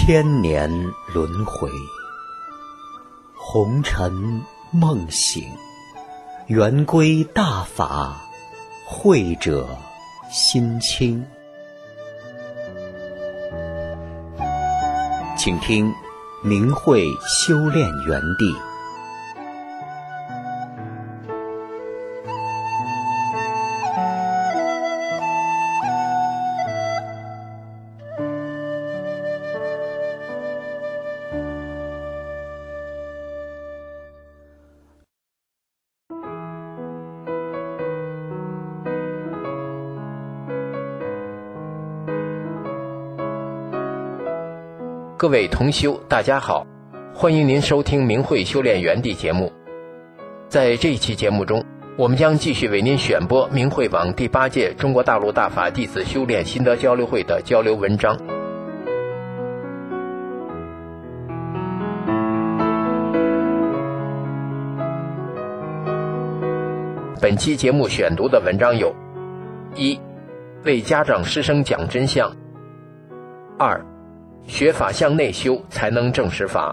千年轮回，红尘梦醒，圆归大法，慧者心清。请听明慧修炼园地。 各位同修，大家好，欢迎您收听明慧修炼园地节目。在这一期节目中，我们将继续为您选播明慧网第8届中国大陆大法弟子修炼心得交流会的交流文章。本期节目选读的文章有：一、为家长师生讲真相；二、学法向内修才能证实法。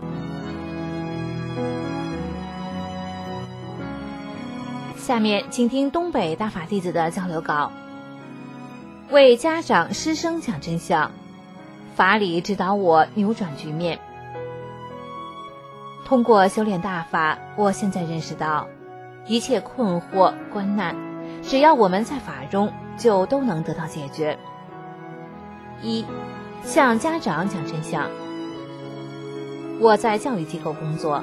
下面请听东北大法弟子的交流稿。为家长师生讲真相，法理指导我扭转局面。通过修炼大法，我现在认识到一切困惑关难，只要我们在法中，就都能得到解决。一、向家长讲真相。我在教育机构工作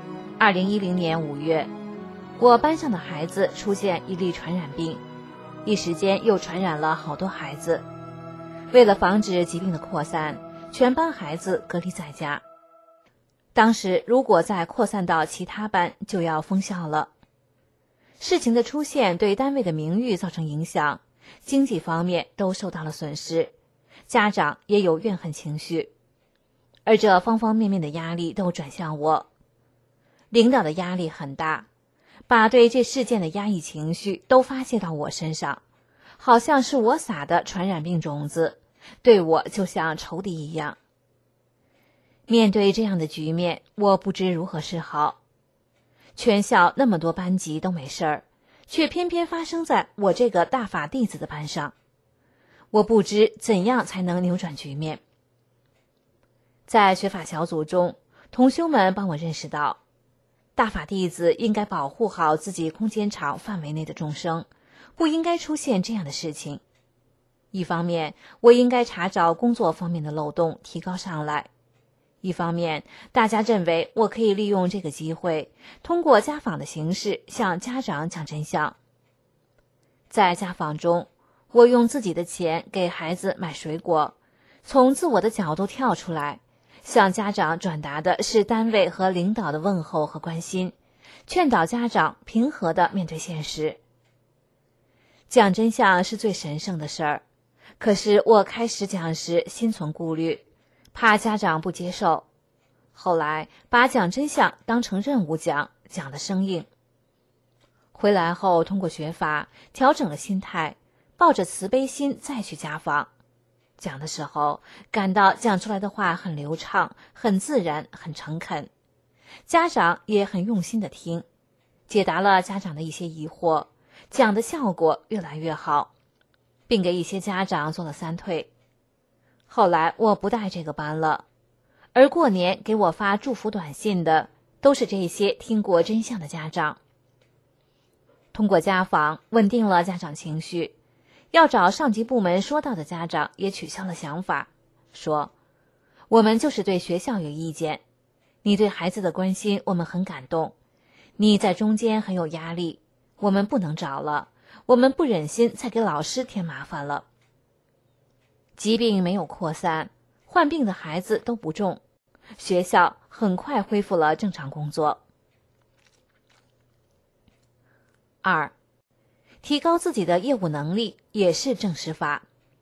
，2010年5月，我班上的孩子出现一例传染病，一时间又传染了好多孩子。为了防止疾病的扩散，全班孩子隔离在家。当时如果再扩散到其他班，就要封校了。事情的出现对单位的名誉造成影响，经济方面都受到了损失，家长也有怨恨情绪，而这方方面面的压力都转向我。领导的压力很大，把对这事件的压抑情绪都发泄到我身上，好像是我撒的传染病种子，对我就像仇敌一样。面对这样的局面，我不知如何是好。全校那么多班级都没事儿，却偏偏发生在我这个大法弟子的班上。我不知怎样才能扭转局面。在学法小组中，同修们帮我认识到，大法弟子应该保护好自己空间场范围内的众生，不应该出现这样的事情。一方面，我应该查找工作方面的漏洞，提高上来；一方面，大家认为我可以利用这个机会，通过家访的形式向家长讲真相。在家访中，我用自己的钱给孩子买水果，从自我的角度跳出来，向家长转达的是单位和领导的问候和关心，劝导家长平和地面对现实。讲真相是最神圣的事儿，可是我开始讲时心存顾虑，怕家长不接受。后来把讲真相当成任务讲，讲得生硬。回来后通过学法调整了心态，抱着慈悲心再去家访，讲的时候感到讲出来的话很流畅，很自然，很诚恳，家长也很用心地听，解答了家长的一些疑惑，讲的效果越来越好，并给一些家长做了3退。后来我不带这个班了，而过年给我发祝福短信的都是这些听过真相的家长。通过家访稳定了家长情绪，要找上级部门说到的家长也取消了想法，说我们就是对学校有意见，你对孩子的关心我们很感动，你在中间很有压力，我们不能找了，我们不忍心再给老师添麻烦了。疾病没有扩散，患病的孩子都不重，学校很快恢复了正常工作。2、提高自己的业务能力也是证实法。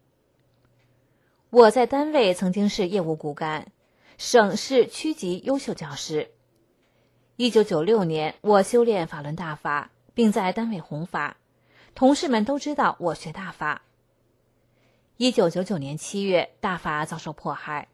我在单位曾经是业务骨干，省市区级优秀教师。1996年，我修炼法轮大法，并在单位弘法，同事们都知道我学大法。1999年7月，大法遭受迫害，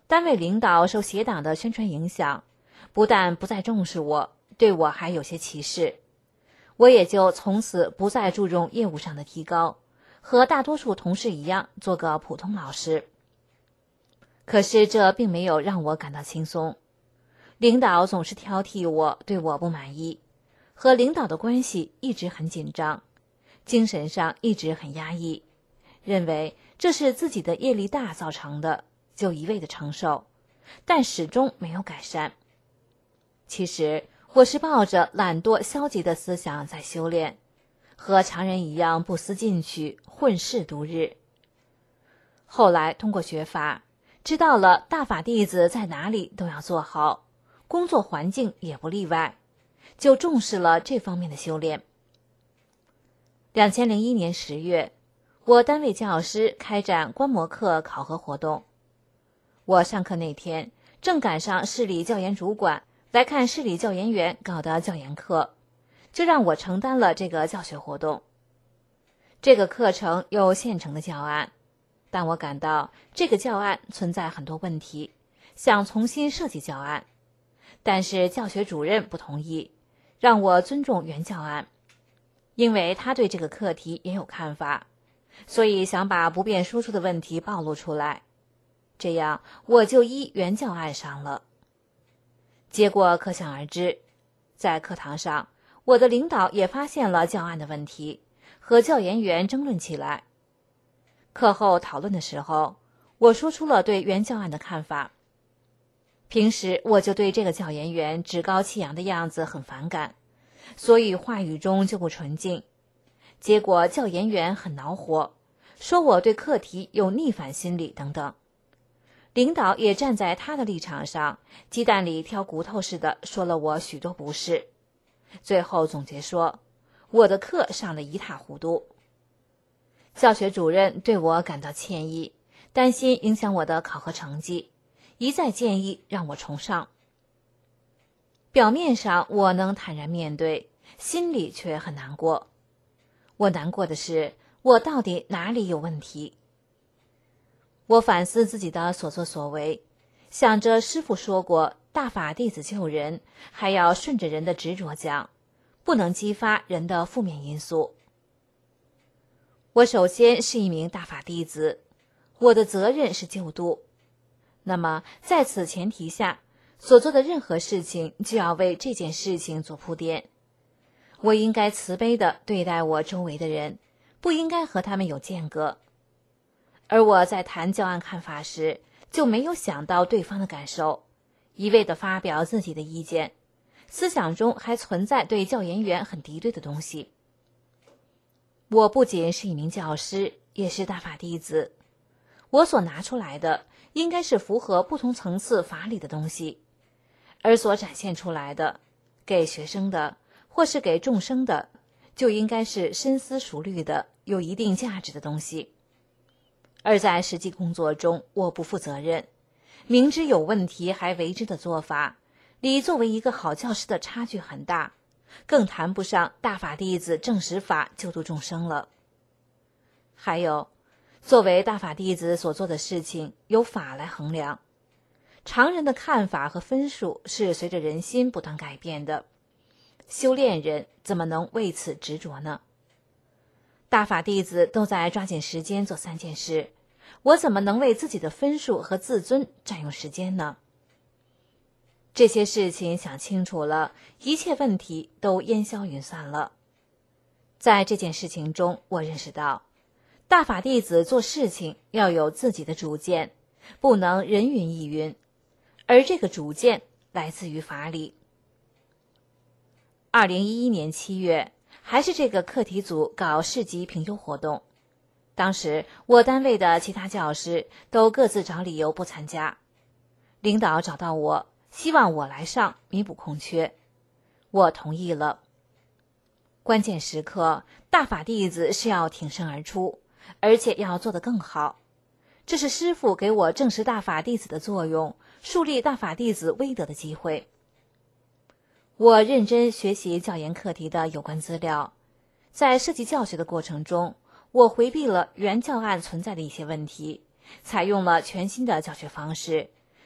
单位领导受协党的宣传影响，不但不再重视我，对我还有些歧视。我也就从此不再注重业务上的提高，和大多数同事一样做个普通老师。可是这并没有让我感到轻松，领导总是挑剔我，对我不满意，和领导的关系一直很紧张，精神上一直很压抑，认为这是自己的业力大造成的，就一味的承受，但始终没有改善。其实我是抱着懒惰消极的思想在修炼，和常人一样不思进取，混世度日。后来通过学法，知道了大法弟子在哪里都要做好，工作环境也不例外，就重视了这方面的修炼。2001年10月，我单位教师开展观摩课考核活动。我上课那天正赶上市里教研主管来看市里教研员搞的教研课，就让我承担了这个教学活动。这个课程有现成的教案，但我感到这个教案存在很多问题，想重新设计教案，但是教学主任不同意，让我尊重原教案，因为他对这个课题也有看法，所以想把不便输出的问题暴露出来，这样我就依原教案上了。结果可想而知，在课堂上，我的领导也发现了教案的问题，和教研员争论起来。课后讨论的时候，我说出了对原教案的看法。平时我就对这个教研员趾高气扬的样子很反感，所以话语中就不纯净。结果教研员很恼火，说我对课题有逆反心理等等。领导也站在他的立场上，鸡蛋里挑骨头似的说了我许多不是。最后总结说，我的课上得一塌糊涂。教学主任对我感到歉意，担心影响我的考核成绩，一再建议让我重上。表面上我能坦然面对，心里却很难过。我难过的是，我到底哪里有问题？我反思自己的所作所为，想着师父说过，大法弟子救人，还要顺着人的执着讲，不能激发人的负面因素。我首先是一名大法弟子，我的责任是救度。那么在此前提下，所做的任何事情就要为这件事情做铺垫。我应该慈悲地对待我周围的人，不应该和他们有间隔。而我在谈教案看法时，就没有想到对方的感受，一味地发表自己的意见，思想中还存在对教研员很敌对的东西。我不仅是一名教师，也是大法弟子，我所拿出来的应该是符合不同层次法理的东西，而所展现出来的，给学生的或是给众生的，就应该是深思熟虑的，有一定价值的东西。而在实际工作中，我不负责任，明知有问题还为之的做法，离作为一个好教师的差距很大，更谈不上大法弟子正实法救度众生了。还有，作为大法弟子所做的事情，由法来衡量，常人的看法和分数是随着人心不断改变的，修炼人怎么能为此执着呢？大法弟子都在抓紧时间做3件事，我怎么能为自己的分数和自尊占用时间呢？这些事情想清楚了，一切问题都烟消云散了。在这件事情中，我认识到，大法弟子做事情要有自己的主见，不能人云亦云，而这个主见来自于法理。2011年7月，还是这个课题组搞市级评优活动，当时我单位的其他教师都各自找理由不参加，领导找到我，希望我来上弥补空缺，我同意了。关键时刻，大法弟子是要挺身而出，而且要做得更好，这是师父给我证实大法弟子的作用，树立大法弟子威德的机会。我认真学习教研课题的有关资料，在设计教学的过程中，我回避了原教案存在的一些问题，采用了全新的教学方式，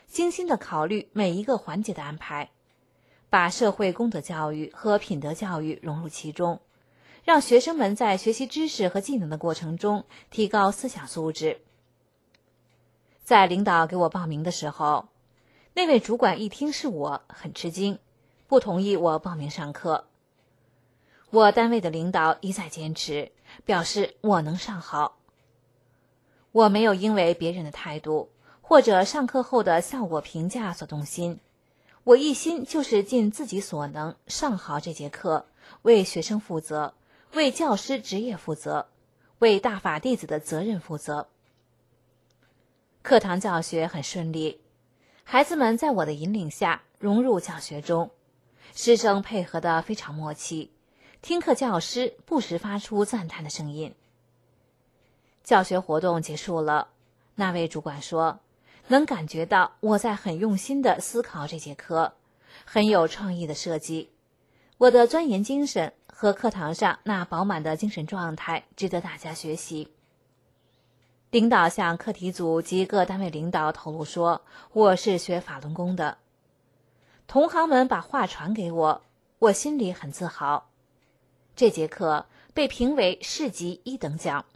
精心地考虑每一个环节的安排，把社会公德教育和品德教育融入其中，让学生们在学习知识和技能的过程中提高思想素质。在领导给我报名的时候，那位主管一听是我，很吃惊，不同意我报名上课。我单位的领导一再坚持，表示我能上好。我没有因为别人的态度或者上课后的效果评价所动心，我一心就是尽自己所能上好这节课，为学生负责，为教师职业负责，为大法弟子的责任负责。课堂教学很顺利，孩子们在我的引领下融入教学中，师生配合得非常默契，听课教师不时发出赞叹的声音。教学活动结束了，那位主管说，能感觉到我在很用心地思考这节课，很有创意的设计，我的钻研精神和课堂上那饱满的精神状态值得大家学习。领导向课题组及各单位领导透露说，我是学法轮功的。同行们把话传给我，我心里很自豪。这节课被评为市级1等奖。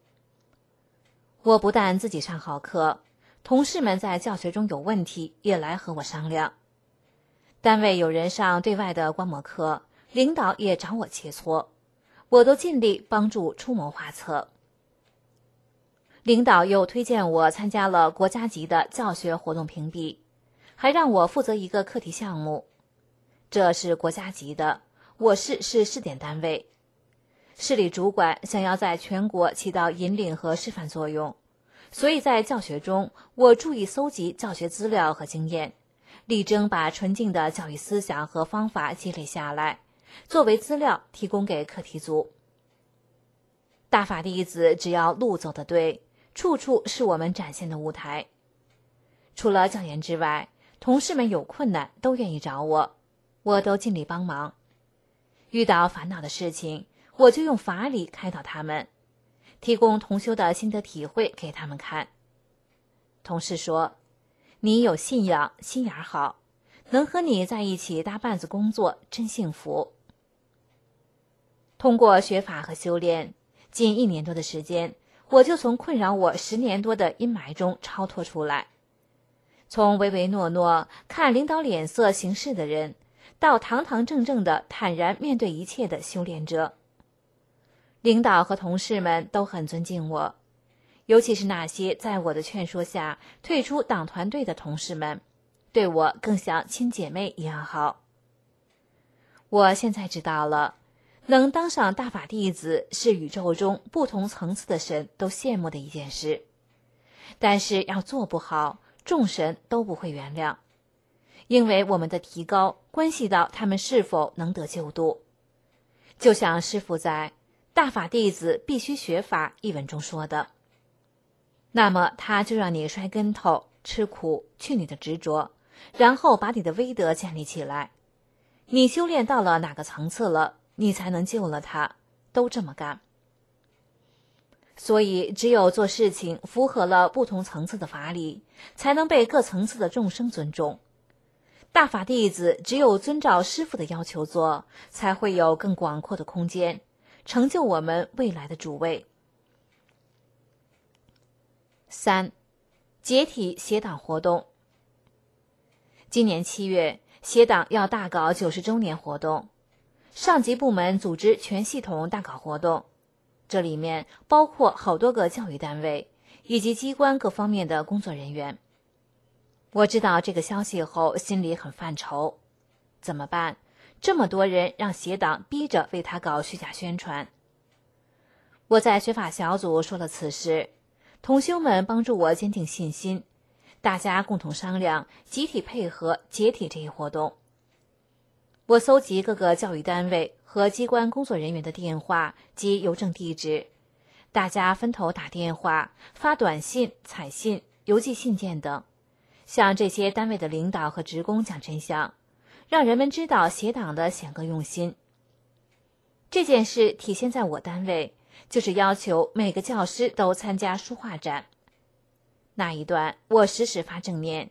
我不但自己上好课，同事们在教学中有问题也来和我商量。单位有人上对外的观摩课，领导也找我切磋，我都尽力帮助出谋划策。领导又推荐我参加了国家级的教学活动评比，还让我负责一个课题项目。这是国家级的，我市是试点单位。市里主管想要在全国起到引领和示范作用，所以在教学中，我注意搜集教学资料和经验，力争把纯净的教育思想和方法积累下来，作为资料提供给课题组。大法弟子只要路走得对，处处是我们展现的舞台。除了教研之外，同事们有困难都愿意找我，我都尽力帮忙。遇到烦恼的事情，我就用法理开导他们，提供同修的心得体会给他们看。同事说，你有信仰，心眼好，能和你在一起搭伴子工作真幸福。通过学法和修炼，近1年多的时间，我就从困扰我10年多的阴霾中超脱出来。从唯唯诺诺看领导脸色行事的人，到堂堂正正的坦然面对一切的修炼者。领导和同事们都很尊敬我，尤其是那些在我的劝说下退出党团队的同事们，对我更像亲姐妹一样好。我现在知道了，能当上大法弟子是宇宙中不同层次的神都羡慕的一件事，但是要做不好，众神都不会原谅，因为我们的提高关系到他们是否能得救度。就像师父在大法弟子必须学法一文中说的，那么他就让你摔跟头，吃苦，去你的执着，然后把你的威德建立起来。你修炼到了哪个层次了，你才能救了他，都这么干。所以只有做事情符合了不同层次的法理，才能被各层次的众生尊重。大法弟子只有遵照师父的要求做，才会有更广阔的空间，成就我们未来的主位。3. 解体协党活动。今年7月，协党要大搞90周年活动，上级部门组织全系统大搞活动，这里面包括好多个教育单位以及机关各方面的工作人员。我知道这个消息后，心里很犯愁，怎么办？这么多人让协党逼着为他搞虚假宣传。我在学法小组说了此事，同修们帮助我坚定信心，大家共同商量，集体配合解体这一活动。我搜集各个教育单位和机关工作人员的电话及邮政地址，大家分头打电话、发短信、彩信、邮寄信件等，向这些单位的领导和职工讲真相，让人们知道协党的险恶用心。这件事体现在我单位，就是要求每个教师都参加书画展。那一段我时时发正念，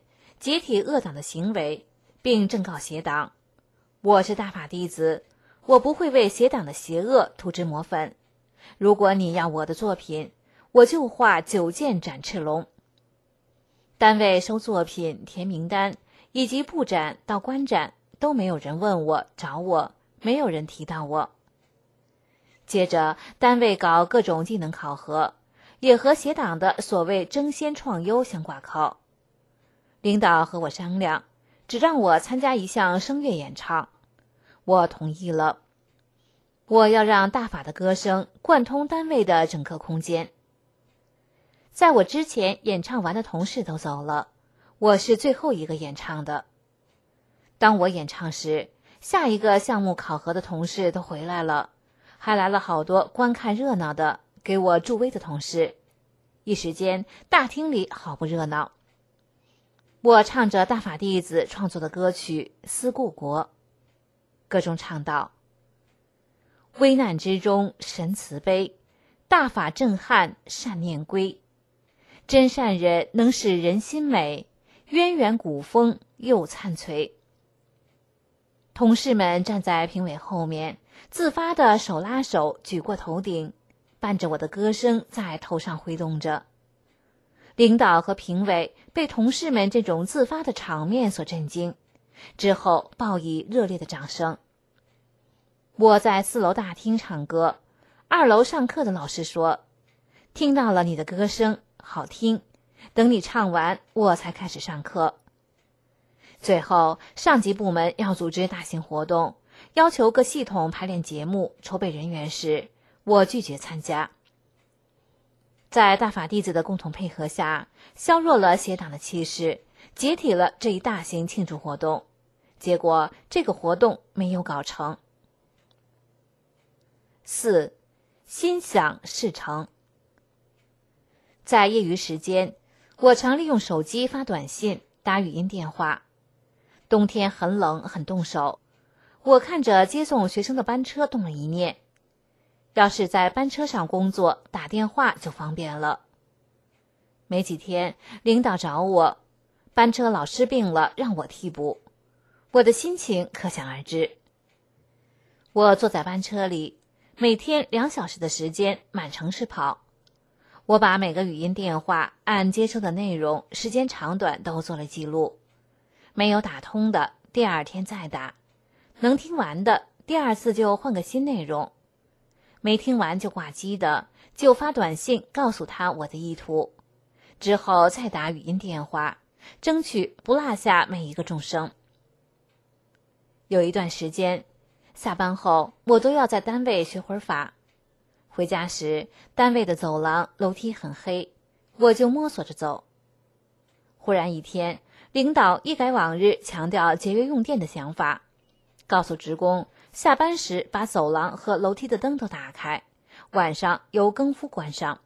集体恶党的行为，并正告邪党：我是大法弟子，我不会为邪党的邪恶涂脂抹粉。如果你要我的作品，我就画9件展翅龙。单位收作品、填名单，以及布展到观展，都没有人问我、找我，没有人提到我。接着，单位搞各种技能考核，也和邪党的所谓争先创优相挂靠。领导和我商量，只让我参加一项声乐演唱，我同意了。我要让大法的歌声贯通单位的整个空间。在我之前演唱完的同事都走了，我是最后一个演唱的。当我演唱时，下一个项目考核的同事都回来了，还来了好多观看热闹的给我助威的同事。一时间大厅里好不热闹。我唱着大法弟子创作的歌曲《思故国》，歌中唱道：危难之中神慈悲，大法震撼善念归。真善人能使人心美，渊源古风又灿垂。同事们站在评委后面，自发的手拉手举过头顶，伴着我的歌声在头上挥动着。领导和评委被同事们这种自发的场面所震惊，之后报以热烈的掌声。我在4楼大厅唱歌，2楼上课的老师说：听到了你的歌声，好听，等你唱完我才开始上课。最后，上级部门要组织大型活动，要求各系统排练节目、筹备人员时，我拒绝参加。在大法弟子的共同配合下，削弱了邪党的气势，解体了这一大型庆祝活动。结果，这个活动没有搞成。4. 心想事成。在业余时间，我常利用手机发短信、打语音电话。冬天很冷，很动手。我看着接送学生的班车动了一念，要是在班车上工作，打电话就方便了。没几天，领导找我，班车老师病了，让我替补。我的心情可想而知。我坐在班车里，每天2小时的时间满城市跑。我把每个语音电话按接收的内容、时间长短都做了记录，没有打通的，第2天再打；能听完的，第2次就换个新内容；没听完就挂机的，就发短信告诉他我的意图，之后再打语音电话，争取不落下每一个众生。有一段时间，下班后我都要在单位学会儿法。回家时，单位的走廊楼梯很黑，我就摸索着走。忽然一天，领导一改往日强调节约用电的想法，告诉职工下班时把走廊和楼梯的灯都打开，晚上由更夫关上。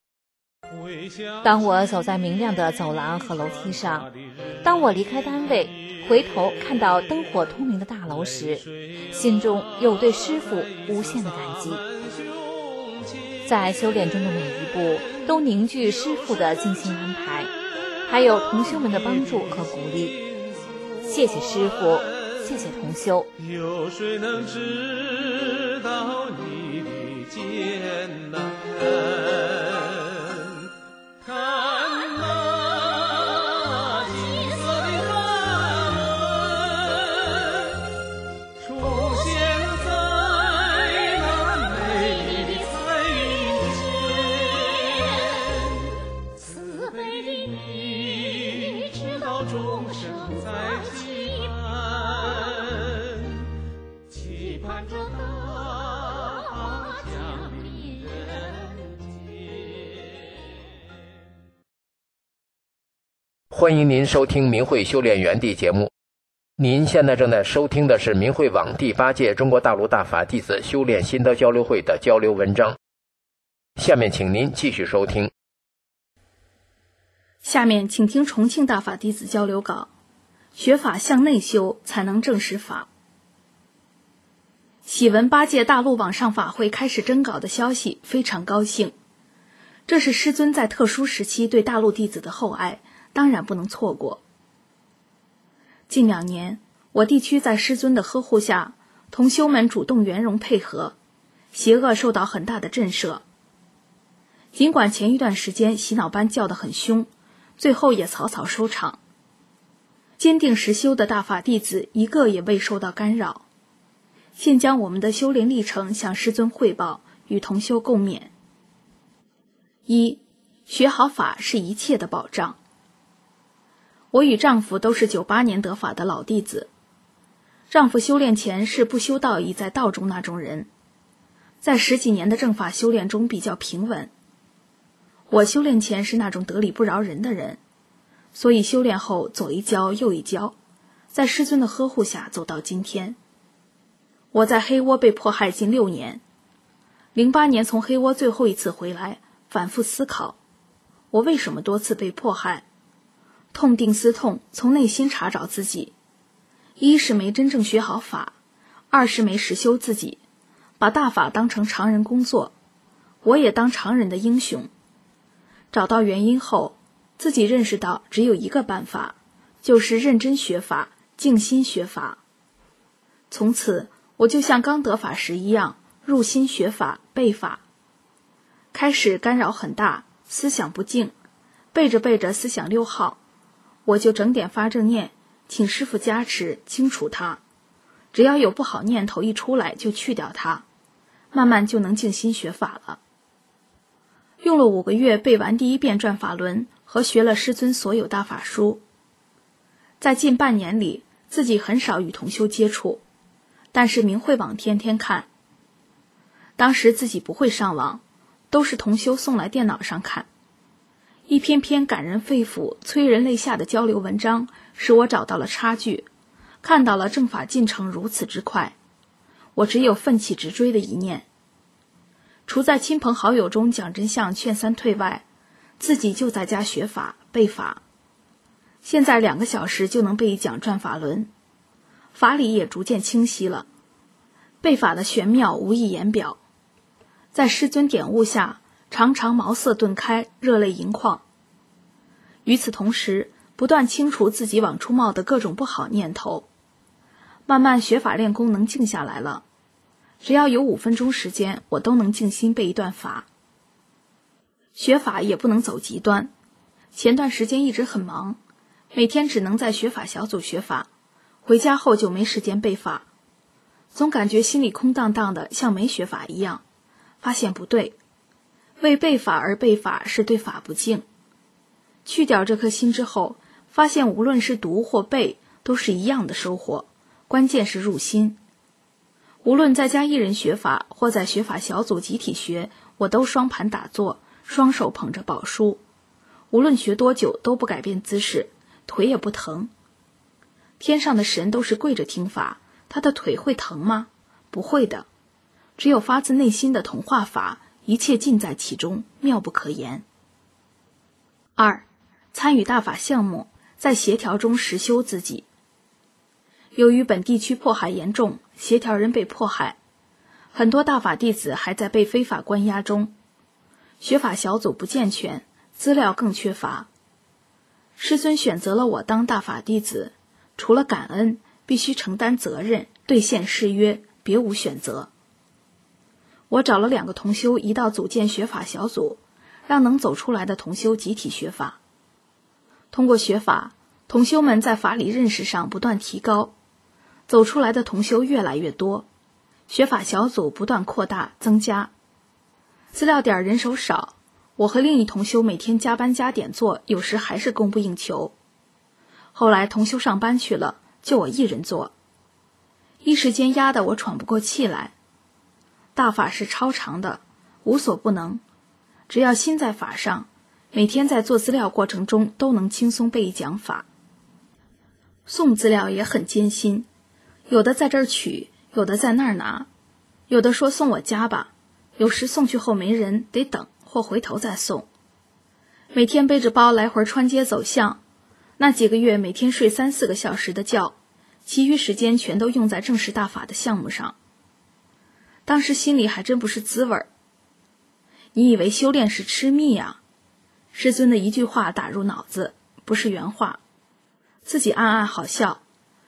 当我走在明亮的走廊和楼梯上，当我离开单位回头看到灯火通明的大楼时，心中有对师父无限的感激。在修炼中的每一步都凝聚师父的精心安排，还有同修们的帮助和鼓励。谢谢师父，谢谢同修。 有谁能知道你的艰难？看那金色的梵文出现在那美丽的彩云间，慈悲的你知道众生在期盼着大法降临人间。 欢迎您收听明慧修炼园地节目。您现在正在收听的是明慧网第8届中国大陆大法弟子修炼心得交流会的交流文章。下面请您继续收听。 下面请听重庆大法弟子交流稿：学法向内修，才能证实法。喜闻8届大陆网上法会开始征稿的消息，非常高兴。这是师尊在特殊时期对大陆弟子的厚爱，当然不能错过。 近2年，我地区在师尊的呵护下，同修们主动圆融配合，邪恶受到很大的震慑。尽管前一段时间洗脑班叫得很凶，最后也草草收场。坚定实修的大法弟子一个也未受到干扰。现将我们的修炼历程向师尊汇报，与同修共勉。1. 学好法是一切的保障。我与丈夫都是98年得法的老弟子。丈夫修炼前是不修道义在道中那种人，在10几年的正法修炼中比较平稳。我修炼前是那种得理不饶人的人，所以修炼后左一跤右一跤，在师尊的呵护下走到今天。我在黑窝被迫害近6年，08年从黑窝最后一次回来，反复思考，我为什么多次被迫害？痛定思痛，从内心查找自己。1是没真正学好法，2是没实修自己，把大法当成常人工作，我也当常人的英雄。找到原因后，自己认识到只有一个办法，就是认真学法，静心学法。从此，我就像刚得法时一样，入心学法，背法。开始干扰很大，思想不静，背着背着思想溜号，我就整点发正念，请师父加持，清除它。只要有不好念头一出来，就去掉它，慢慢就能静心学法了。用了5个月背完第1遍转法轮和学了师尊所有大法书。在近半年里，自己很少与同修接触，但是明慧网天天看。当时自己不会上网，都是同修送来电脑上看。一篇篇感人肺腑、催人泪下的交流文章，使我找到了差距，看到了正法进程如此之快，我只有奋起直追的一念。除在亲朋好友中讲真相劝3退外，自己就在家学法背法。现在2个小时就能背一讲转法轮，法理也逐渐清晰了，背法的玄妙无以言表。在师尊点悟下，常常茅塞顿开，热泪盈眶。与此同时，不断清除自己往出冒的各种不好念头。慢慢学法练功能静下来了，只要有5分钟时间，我都能静心背一段法。学法也不能走极端，前段时间一直很忙，每天只能在学法小组学法，回家后就没时间背法，总感觉心里空荡荡的，像没学法一样。发现不对，为背法而背法是对法不敬。去掉这颗心之后，发现无论是读或背都是一样的收获，关键是入心。无论在家一人学法或在学法小组集体学，我都双盘打坐，双手捧着宝书，无论学多久都不改变姿势，腿也不疼。天上的神都是跪着听法，他的腿会疼吗？不会的，只有发自内心的同化法，一切尽在其中，妙不可言。2. 参与大法项目，在协调中实修自己。由于本地区迫害严重，协调人被迫害，很多大法弟子还在被非法关押中，学法小组不健全，资料更缺乏。师尊选择了我当大法弟子，除了感恩，必须承担责任，兑现誓约，别无选择。我找了2个同修一道组建学法小组，让能走出来的同修集体学法。通过学法，同修们在法理认识上不断提高，走出来的同修越来越多，学法小组不断扩大增加。资料点人手少，我和另一同修每天加班加点做，有时还是供不应求。后来同修上班去了，就我一人做，一时间压得我喘不过气来。大法是超长的，无所不能，只要心在法上，每天在做资料过程中都能轻松背一讲法。送资料也很艰辛，有的在这儿取，有的在那儿拿，有的说送我家吧，有时送去后没人，得等或回头再送。每天背着包来回穿街走巷，那几个月每天睡3-4个小时的觉，其余时间全都用在正式大法的项目上。当时心里还真不是滋味儿。你以为修炼是吃蜜啊？师尊的一句话打入脑子，不是原话。自己暗暗好笑，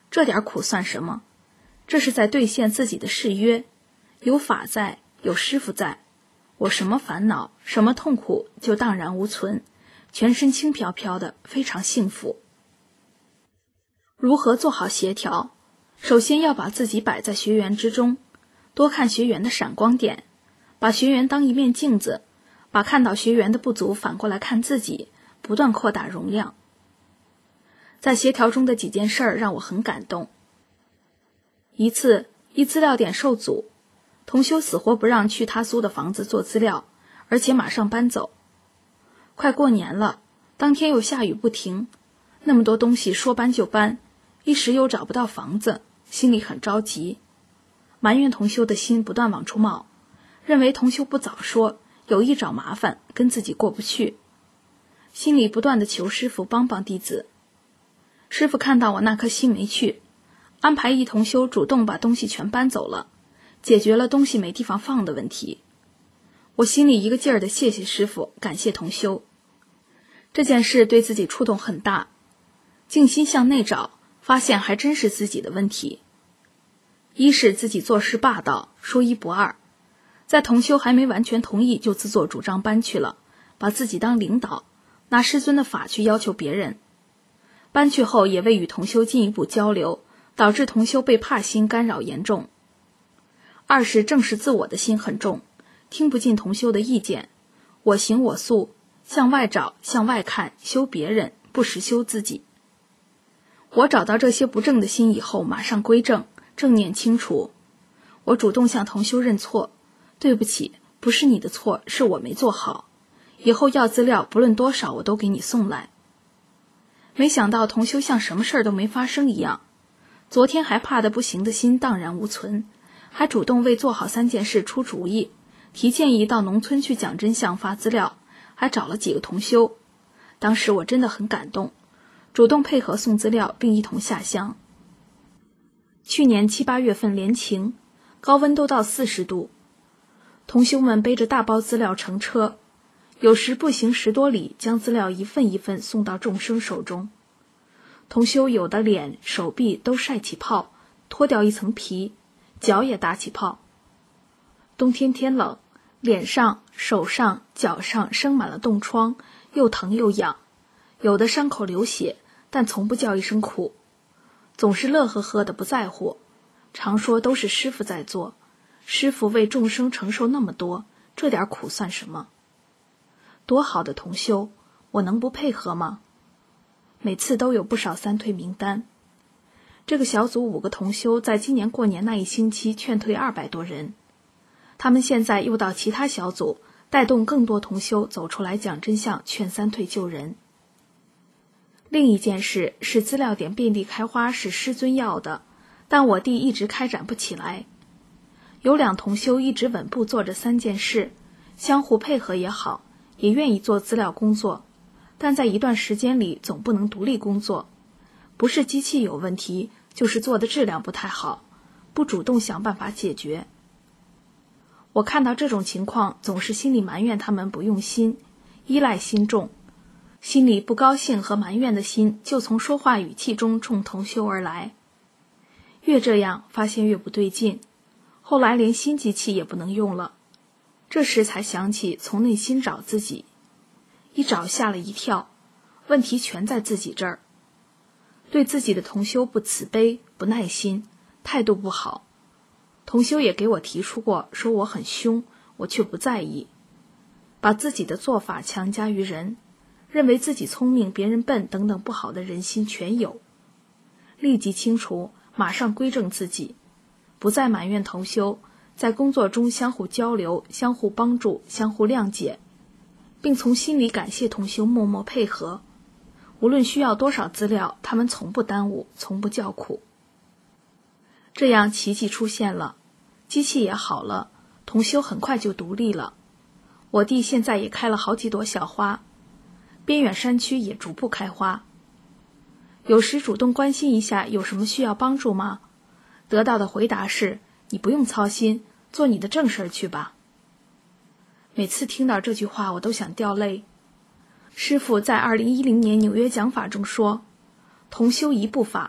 这点苦算什么？这是在兑现自己的誓约，有法在，有师傅在，我什么烦恼，什么痛苦就荡然无存，全身轻飘飘的，非常幸福。如何做好协调？首先要把自己摆在学员之中，多看学员的闪光点，把学员当一面镜子，把看到学员的不足反过来看自己，不断扩大容量。在协调中的几件事让我很感动。一次，资料点受阻，同修死活不让去他租的房子做资料，而且马上搬走。快过年了，当天又下雨不停，那么多东西说搬就搬，一时又找不到房子，心里很着急，埋怨同修的心不断往出冒，认为同修不早说，有意找麻烦，跟自己过不去，心里不断地求师父帮帮弟子。师父看到我那颗心没去，安排一同修主动把东西全搬走了，解决了东西没地方放的问题。我心里一个劲儿的谢谢师父，感谢同修。这件事对自己触动很大，静心向内找，发现还真是自己的问题。一是自己做事霸道，说一不二，在同修还没完全同意就自作主张搬去了，把自己当领导，拿师尊的法去要求别人。搬去后也未与同修进一步交流，导致同修被怕心干扰严重。二是正视自我的心很重，听不进同修的意见，我行我素，向外找，向外看，修别人，不时修自己。我找到这些不正的心以后，马上归正，正念清除。我主动向同修认错，对不起，不是你的错，是我没做好，以后要资料不论多少我都给你送来。没想到同修像什么事都没发生一样，昨天还怕得不行的心荡然无存，还主动为做好3件事出主意，提建议到农村去讲真相发资料，还找了几个同修。当时我真的很感动，主动配合送资料并一同下乡。去年7、8月份连晴，高温都到40度，同修们背着大包资料乘车，有时步行10多里，将资料一份一份送到众生手中。同修有的脸、手臂都晒起泡，脱掉一层皮，脚也打起泡。冬天天冷，脸上、手上、脚上生满了冻疮，又疼又痒，有的伤口流血，但从不叫一声苦，总是乐呵呵的不在乎，常说都是师父在做，师父为众生承受那么多，这点苦算什么？多好的同修，我能不配合吗？每次都有不少3退名单。这个小组5个同修在今年过年那一星期劝退200多人，他们现在又到其他小组，带动更多同修走出来讲真相，劝3退救人。另一件事是资料点遍地开花是师尊要的，但我弟一直开展不起来。有2同修一直稳步做着3件事，相互配合也好，也愿意做资料工作，但在一段时间里总不能独立工作，不是机器有问题，就是做的质量不太好，不主动想办法解决。我看到这种情况，总是心里埋怨他们不用心，依赖心重，心里不高兴和埋怨的心就从说话语气中冲同修而来。越这样，发现越不对劲，后来连新机器也不能用了。这时才想起从内心找自己，一找吓了一跳，问题全在自己这儿。对自己的同修不慈悲、不耐心，态度不好。同修也给我提出过，说我很凶，我却不在意，把自己的做法强加于人，认为自己聪明，别人笨等等不好的人心全有。立即清除，马上归正自己，不再埋怨同修，在工作中相互交流，相互帮助，相互谅解，并从心里感谢同修默默配合。无论需要多少资料，他们从不耽误，从不叫苦。这样奇迹出现了，机器也好了，同修很快就独立了。我弟现在也开了好几朵小花，边远山区也逐步开花。有时主动关心一下有什么需要帮助吗？得到的回答是，你不用操心，做你的正事去吧。每次听到这句话我都想掉泪。师父在2010年纽约讲法中说，同修一部法，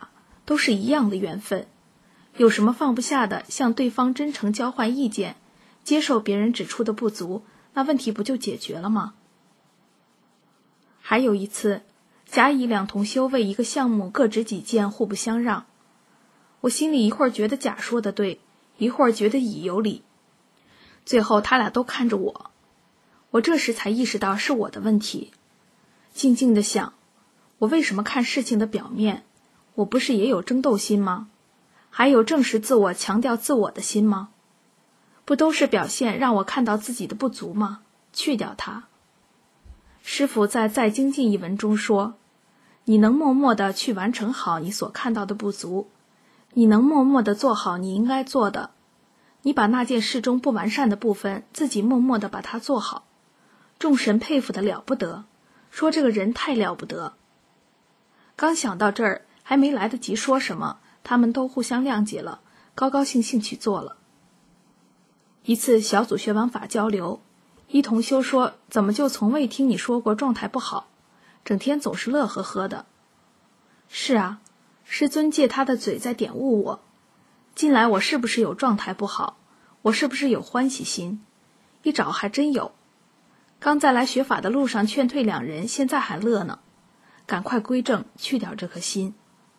都是一样的缘分，有什么放不下的，向对方真诚交换意见，接受别人指出的不足，那问题不就解决了吗？还有一次，甲乙两同修为一个项目各执己见，互不相让。我心里一会儿觉得甲说的对，一会儿觉得乙有理，最后他俩都看着我。我这时才意识到是我的问题，静静地想，我为什么看事情的表面？我不是也有争斗心吗？还有正视自我、强调自我的心吗？不都是表现让我看到自己的不足吗？去掉它。师父在《再精进》一文中说，你能默默地去完成好你所看到的不足，你能默默地做好你应该做的，你把那件事中不完善的部分自己默默地把它做好，众神佩服得了不得，说这个人太了不得。刚想到这儿，还没来得及说什么，他们都互相谅解了，高高兴兴去做了。一次小组学王法交流，一同修说，怎么就从未听你说过状态不好，整天总是乐呵呵的。是啊，师尊借他的嘴在点悟我，近来我是不是有状态不好，我是不是有欢喜心，一找还真有。刚在来学法的路上劝退两人，现在还乐呢，赶快归正，去掉这颗心。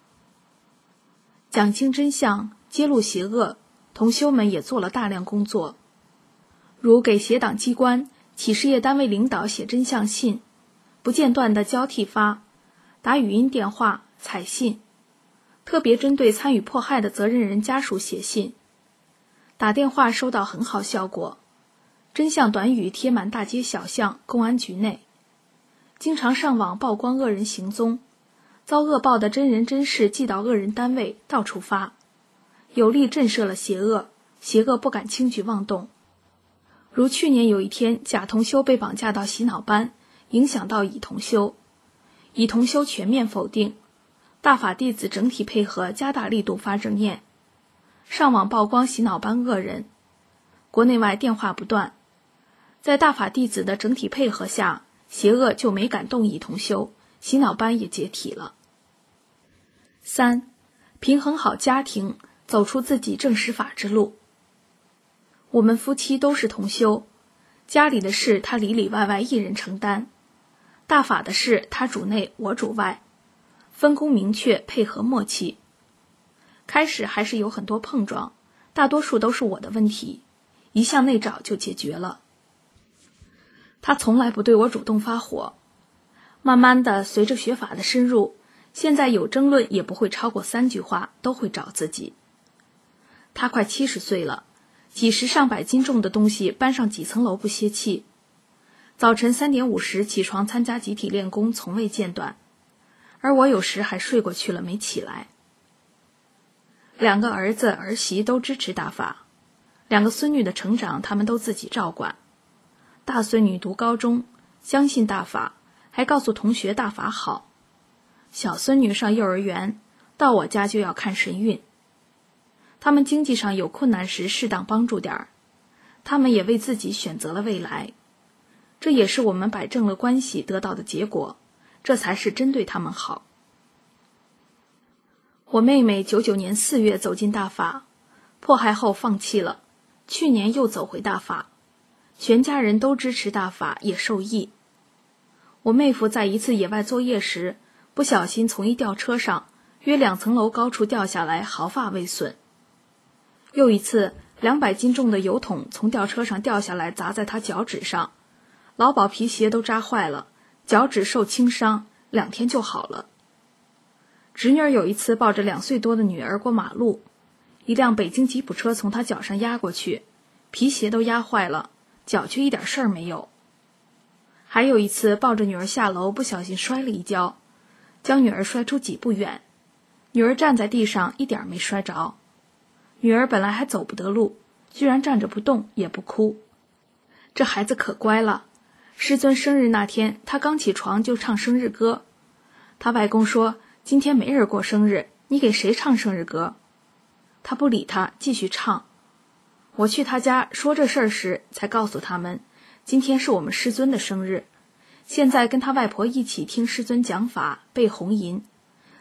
讲清真相，揭露邪恶，同修们也做了大量工作，如给邪党机关、企事业单位领导写真相信，不间断地交替发，打语音电话、采信，特别针对参与迫害的责任人家属写信，打电话收到很好效果，真相短语贴满大街小巷、公安局内，经常上网曝光恶人行踪，遭恶报的真人真事寄到恶人单位，到处发，有力震慑了邪恶，邪恶不敢轻举妄动。如去年有一天，甲同修被绑架到洗脑班，影响到乙同修，乙同修全面否定，大法弟子整体配合，加大力度发正念，上网曝光洗脑班恶人，国内外电话不断。在大法弟子的整体配合下，邪恶就没敢动乙同修，洗脑班也解体了。3. 平衡好家庭，走出自己正实法之路。我们夫妻都是同修，家里的事他里里外外一人承担，大法的事他主内我主外，分工明确，配合默契。开始还是有很多碰撞，大多数都是我的问题，一向内找就解决了。他从来不对我主动发火，慢慢的随着学法的深入，现在有争论也不会超过3句话，都会找自己。他快70岁了，几十上百斤重的东西搬上几层楼不歇气，早晨3点50起床参加集体练功，从未间断，而我有时还睡过去了没起来。2个儿子儿媳都支持大法，2个孙女的成长他们都自己照管，大孙女读高中，相信大法，还告诉同学大法好，小孙女上幼儿园，到我家就要看神韵。他们经济上有困难时适当帮助点儿，他们也为自己选择了未来，这也是我们摆正了关系得到的结果，这才是真对他们好。我妹妹99年4月走进大法，迫害后放弃了，去年又走回大法，全家人都支持大法，也受益。我妹夫在一次野外作业时，不小心从一吊车上约2层楼高处掉下来，毫发未损。又一次200斤重的油桶从吊车上掉下来，砸在他脚趾上，劳保皮鞋都扎坏了，脚趾受轻伤，2天就好了。侄女儿有一次抱着2岁多的女儿过马路，一辆北京吉普车从她脚上压过去，皮鞋都压坏了，脚却一点事儿没有。还有一次抱着女儿下楼，不小心摔了一跤，将女儿摔出几步远，女儿站在地上一点没摔着。女儿本来还走不得路，居然站着不动也不哭，这孩子可乖了。师尊生日那天，她刚起床就唱生日歌，她外公说今天没人过生日，你给谁唱生日歌？她不理他，继续唱。我去他家说这事儿时，才告诉他们今天是我们师尊的生日，现在跟他外婆一起听师尊讲法，背红吟。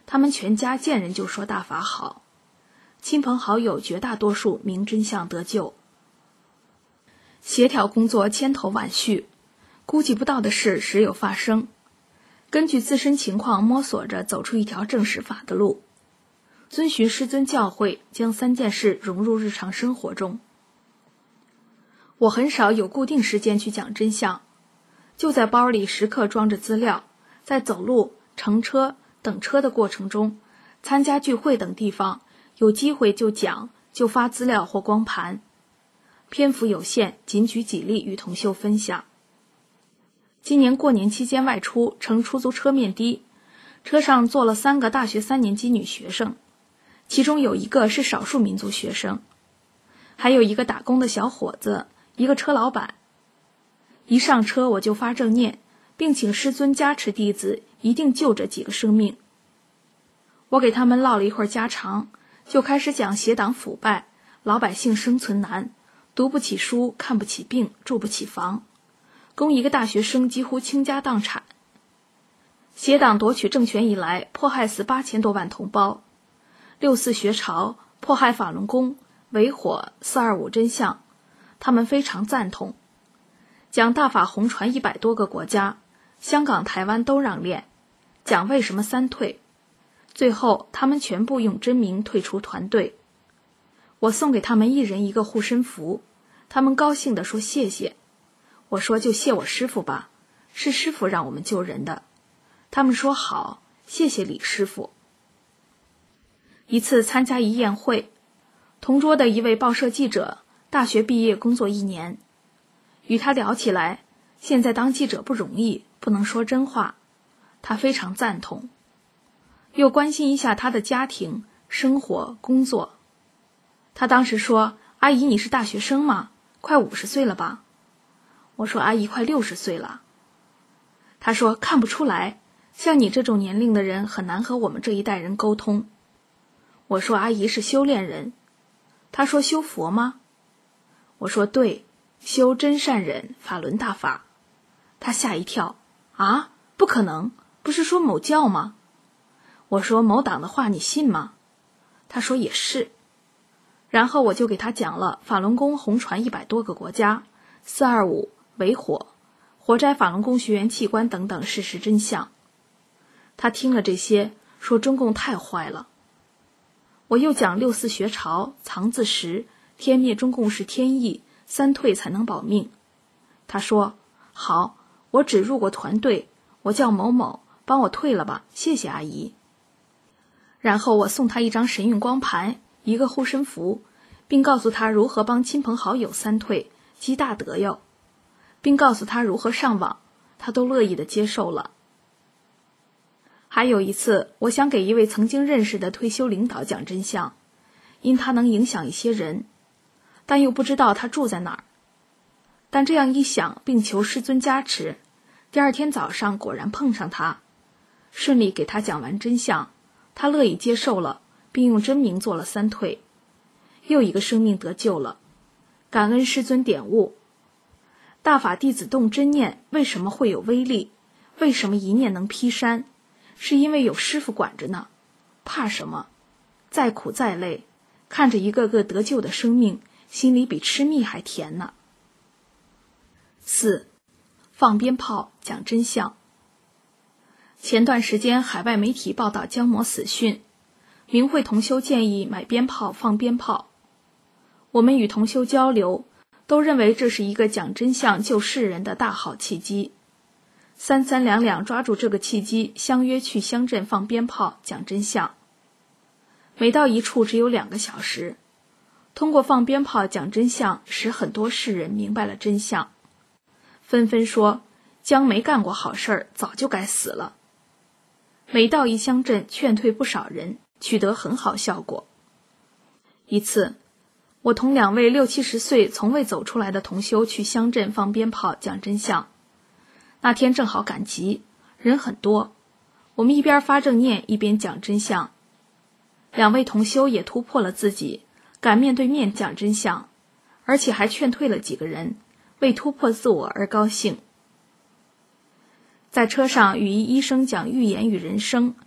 他们全家见人就说大法好，亲朋好友绝大多数明真相得救。协调工作千头万绪，估计不到的事时有发生，根据自身情况摸索着走出一条正实法的路，遵循师尊教诲，将3件事融入日常生活中。我很少有固定时间去讲真相，就在包里时刻装着资料，在走路、乘车、等车的过程中，参加聚会等地方，有机会就讲，就发资料或光盘。篇幅有限，仅举几例与同修分享。今年过年期间外出，乘出租车面的，车上坐了3个大学3年级女学生，其中有一个是少数民族学生，还有一个打工的小伙子，一个车老板。一上车我就发正念，并请师尊加持弟子一定救这几个生命。我给他们唠了一会儿家常，就开始讲邪党腐败，老百姓生存难，读不起书，看不起病，住不起房，供一个大学生几乎倾家荡产。邪党夺取政权以来，迫害死8000多万同胞。6·4学潮，迫害法轮功，为火425真相，他们非常赞同。讲大法红传100多个国家，香港、台湾都让练，讲为什么3退。最后他们全部用真名退出团队。我送给他们一人一个护身符，他们高兴地说谢谢。我说就谢我师父吧，是师父让我们救人的。他们说好，谢谢李师父。一次参加一宴会，同桌的一位报社记者，大学毕业工作1年，与他聊起来，现在当记者不容易，不能说真话，他非常赞同。又关心一下他的家庭、生活、工作。他当时说，阿姨你是大学生吗？快50岁了吧？我说阿姨快60岁了。他说看不出来，像你这种年龄的人很难和我们这一代人沟通。我说阿姨是修炼人。他说修佛吗？我说对，修真善忍法轮大法。他吓一跳，啊，不可能，不是说某教吗？我说某党的话你信吗？他说也是。然后我就给他讲了法轮功红传100多个国家，425为火，活摘法轮功学员器官等等事实真相。他听了这些，说中共太坏了。我又讲6·4学潮，藏字识，天灭中共是天意，3退才能保命。他说好，我只入过团队，我叫某某，帮我退了吧，谢谢阿姨。然后我送他一张神韵光盘，一个护身符，并告诉他如何帮亲朋好友3退，积大德哟，并告诉他如何上网，他都乐意地接受了。还有一次，我想给一位曾经认识的退休领导讲真相，因他能影响一些人，但又不知道他住在哪儿。但这样一想，并求师尊加持，第2天早上果然碰上他，顺利给他讲完真相，他乐意接受了，并用真名做了3退，又一个生命得救了。感恩师尊点悟，大法弟子动真念为什么会有威力？为什么一念能劈山？是因为有师父管着呢，怕什么？再苦再累，看着一个个得救的生命，心里比吃蜜还甜呢。4. 放鞭炮讲真相。前段时间海外媒体报道江某死讯，明慧同修建议买鞭炮放鞭炮。我们与同修交流，都认为这是一个讲真相救世人的大好契机。3三2两抓住这个契机，相约去乡镇放鞭炮讲真相。每到一处只有2个小时，通过放鞭炮讲真相，使很多世人明白了真相，纷纷说江没干过好事儿，早就该死了。每到一乡镇，劝退不少人，取得很好效果。一次，我同2位60、70岁从未走出来的同修去乡镇放鞭炮讲真相。那天正好赶集，人很多，我们一边发正念一边讲真相。2位同修也突破了自己，敢面对面讲真相，而且还劝退了几个人，为突破自我而高兴。在车上与一医生讲预言与人生，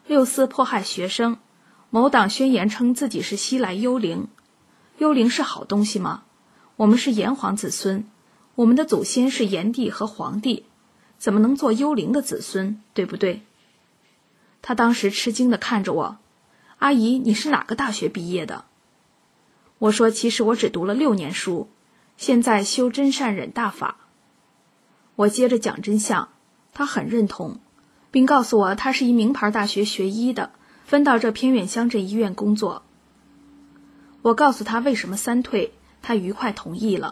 六四迫害学生，某党宣言称自己是西来幽灵。幽灵是好东西吗？我们是炎黄子孙，我们的祖先是炎帝和黄帝，怎么能做幽灵的子孙，对不对？他当时吃惊地看着我，阿姨，你是哪个大学毕业的？我说，其实我只读了6年书，现在修真善忍大法。我接着讲真相，他很认同，并告诉我他是一名牌大学学医的，分到这偏远乡镇医院工作。我告诉他为什么3退，他愉快同意了。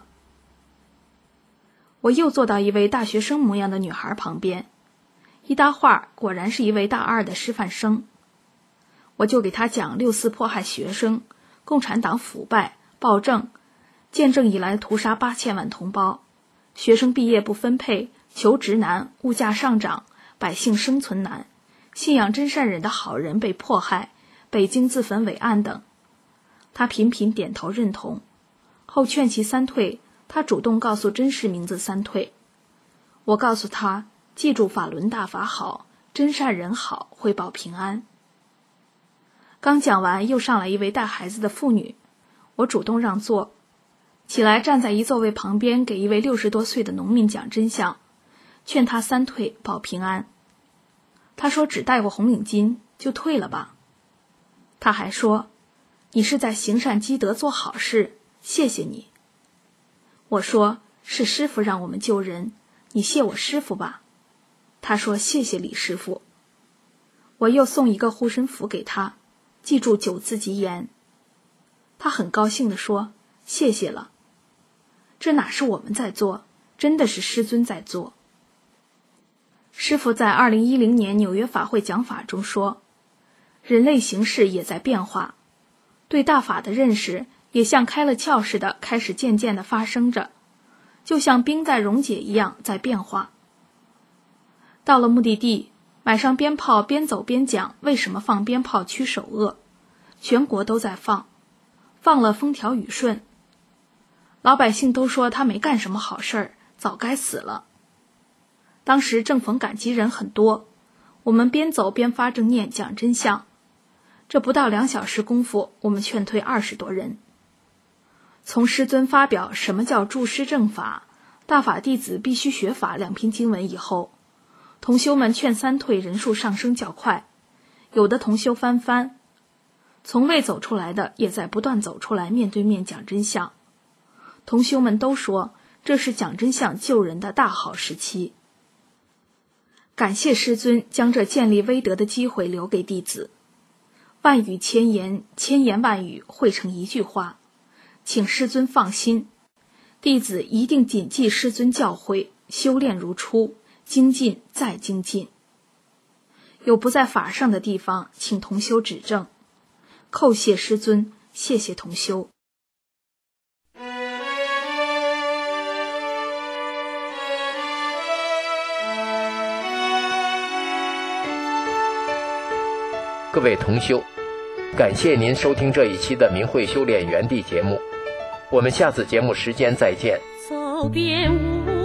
我又坐到一位大学生模样的女孩旁边，一搭话，果然是一位大2的师范生。我就给他讲6四迫害学生，共产党腐败暴政，建政以来屠杀8000万同胞，学生毕业不分配，求职难，物价上涨，百姓生存难，信仰真善忍的好人被迫害，北京自焚伟案等。他频频点头认同，后劝其3退，他主动告诉真实名字3退。我告诉他，记住法轮大法好，真善忍好，会保平安。刚讲完，又上来一位带孩子的妇女，我主动让座，起来站在一座位旁边，给一位60多岁的农民讲真相，劝他3退保平安。他说只带过红领巾，就退了吧。他还说，你是在行善积德做好事，谢谢你。我说，是师父让我们救人，你谢我师父吧。他说，谢谢李师父。我又送一个护身符给他，记住9字吉言。他很高兴地说，谢谢了。这哪是我们在做，真的是师尊在做。师父在2010年纽约法会讲法中说，人类形势也在变化，对大法的认识也像开了窍似的开始渐渐地发生着，就像冰在溶解一样在变化。到了目的地，买上鞭炮，边走边讲为什么放鞭炮驱首恶，全国都在放，放了风调雨顺。老百姓都说他没干什么好事儿，早该死了。当时正逢感激人很多，我们边走边发正念讲真相，这不到2小时功夫，我们劝退20多人。从师尊发表什么叫助师正法，大法弟子必须学法2篇经文以后，同修们劝3退人数上升较快，有的同修翻，从未走出来的也在不断走出来，面对面讲真相。同修们都说这是讲真相救人的大好时期。感谢师尊将这建立威德的机会留给弟子，万语千言，千言万语汇成一句话，请师尊放心，弟子一定谨记师尊教诲，修炼如初，精进再精进。有不在法上的地方，请同修指正。叩谢师尊，谢谢同修。 各位同修，感谢您收听这一期的明慧修炼园地节目，我们下次节目时间再见。 走遍